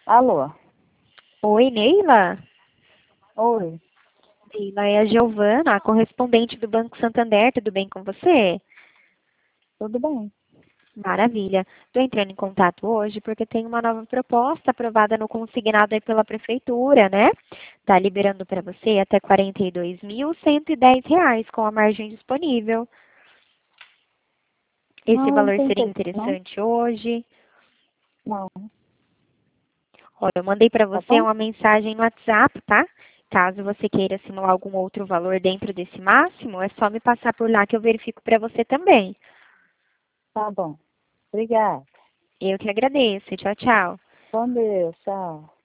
Alô? Oi, Neila? Oi, Neila, é a Giovana, a correspondente do Banco Santander. Tudo bem com você? tudo bem? Maravilha. Estou entrando em contato hoje porque tem uma nova proposta aprovada no consignado aí pela Prefeitura, né? Está liberando para você até R$ 42.110 com a margem disponível. Esse Não, não valor tem seria interesse, não? interessante hoje. Não, Olha, eu mandei para tá você bom? uma mensagem no WhatsApp, tá? Caso você queira simular algum outro valor dentro desse máximo, é só me passar por lá que eu verifico para você também. Tá bom. Obrigada. Eu que agradeço. Tchau, tchau. Com Deus, tchau.